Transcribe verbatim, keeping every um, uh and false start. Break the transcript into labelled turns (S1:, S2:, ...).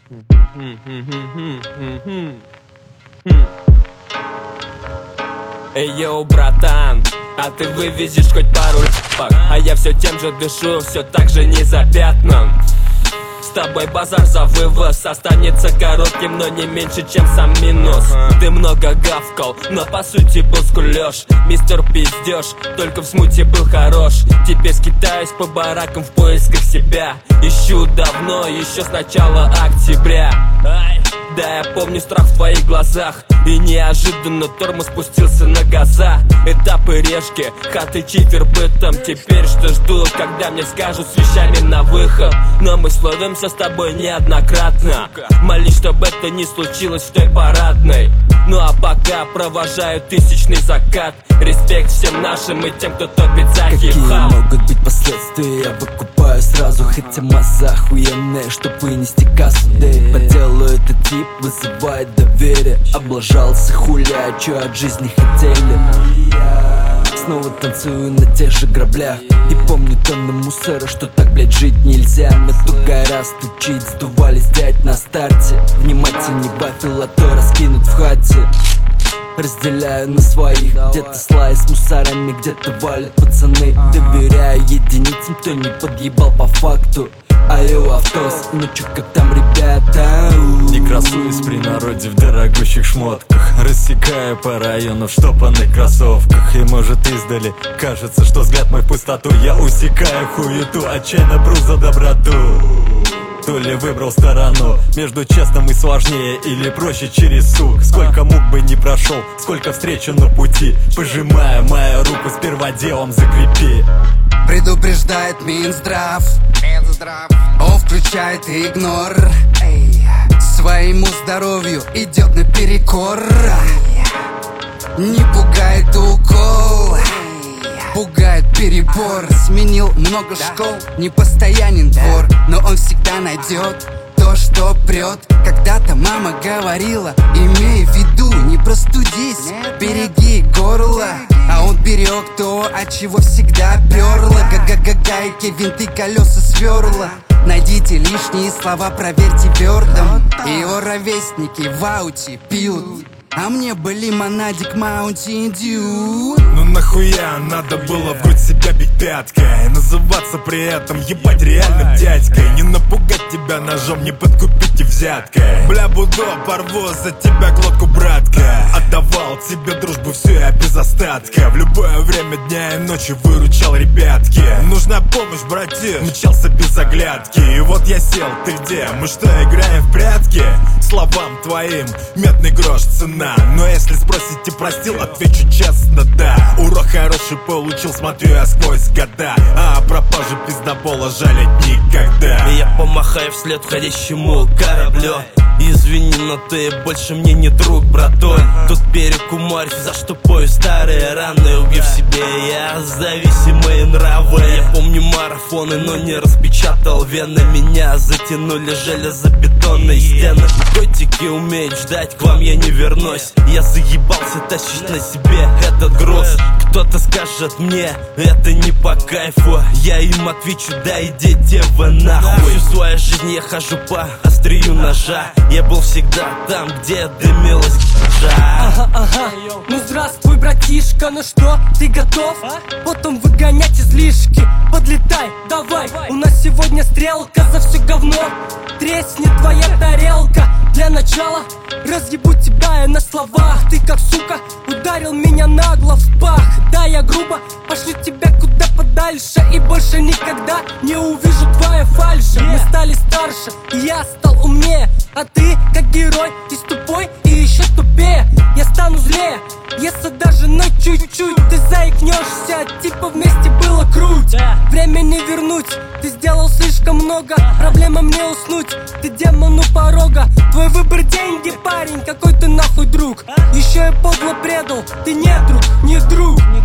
S1: Эй, йоу, братан, а ты вывезешь хоть пару л***ок, а я все тем же дышу, все так же незапятнан. С тобой базар за вывоз останется коротким, но не меньше, чем сам минус. Ты много гавкал, но по сути был скулёж. Мистер Пиздёж, только в смуте был хорош. Теперь скитаюсь по баракам в поисках себя. Ищу давно, еще с начала октября. Да, я помню страх в твоих глазах, и неожиданно тормоз спустился на газа. Этапы решки, хаты чифер бытом. Теперь что жду, когда мне скажут с вещами на выход. Но мы словимся с тобой неоднократно. Молись, чтобы это не случилось в той парадной. Ну а пока провожаю тысячный закат. Респект всем нашим и тем, кто топит за хип-хап.
S2: Какие могут быть последствия, я выкупаю сразу. Хотя масса охуенная, чтоб вынести кассу. Да и по делу этот тип вызывает доверие. Облажался, хуля, а чё от жизни хотели? Снова танцую на тех же граблях и помню тонны мусора, что так, блядь, жить нельзя. Мы тугая раз стучить, сдувались дядь на старте. Внимательней бафил, а то раскинут в хате. Разделяю на своих, где-то слай с мусорами, где-то валят пацаны. Доверяю единицам, кто не подъебал по факту. Алло, автос, ну чё, как там, ребята?
S3: Не красуюсь при народе в дорогущих шмотках, рассекая по району в штопанных кроссовках. И может издали кажется, что взгляд мой в пустоту. Я усекаю хуету, отчаянно пру за доброту. То ли выбрал сторону между честным и сложнее, или проще через сук. Сколько мук бы не прошел, сколько встречу на пути, пожимая мою руку, сперва делом закрепи.
S4: Предупреждает Минздрав, о, включает игнор. Своему здоровью идет наперекор. Не пугает укол, пугает перебор. Сменил много школ, непостоянен двор, но он всегда найдет то, что прет. Когда-то мама говорила, имей в виду, не простудись, береги горло. А он берег то, от чего всегда перло. Га-га-га-гайки, винты, колеса, сверла. Найдите лишние слова, проверьте Вёрдом. Его ровесники в ауте пьют, а мне бы лимонадик Mountain Dew.
S5: Ну нахуя надо было в грудь себя бить пяткой и называться при этом ебать реальным дядькой. Не напугать тебя ножом, не подкупить и взяткой. Бля, буду порву за тебя глотку, братка. Отдавал тебе дружбу всю я без остатка. В любое время дня и ночи выручал ребятки. Нужна помощь, братиш, мчался без оглядки. И вот я сел, ты где? Мы что, играем в прятки? Словам твоим медный грош цена. Но если спросите, простил, отвечу честно, да. Урок хороший получил, смотрю я сквозь года. А о пропаже пиздобола жалеть никогда.
S1: Я помахаю вслед входящему кораблю. Извини, но ты больше мне не друг, братой. Тут берег уморь, за что пою старые раны. Убив себе я зависимые нравы. Я помню марафоны, но не распечатал вены. Меня затянули железобетонные стены. Котики умеют ждать, к вам я не вернусь. Я заебался тащить на себе этот груз. Кто-то скажет мне, это не по кайфу. Я им отвечу, да идите вы нахуй. Всю свою жизнь я хожу по острию ножа. Я был всегда там, где дымилась жа.
S6: Ага, ага, ну здравствуй, братишка, ну что, ты готов? Потом выгонять излишки, подлетай, давай. У нас сегодня стрелка за все говно. Треснет твоя тарелка. Для начала разъебу тебя я на словах. Ты как сука ударил меня нагло в пах. Да, я грубо пошлю тебя куда подальше. И больше никогда не увижу твоя фальши. Мы стали старше, и я стал умнее. А ты как герой, ты тупой и еще тупее. Я стану злее, если даже на чуть-чуть ты заикнешься. Типа вместе было круть, время не вернуть. Ты сделал слишком много, проблема мне уснуть. Ты демон у порога, твой выбор деньги, парень, какой ты нахуй друг. Еще и подло предал, ты не друг, не друг.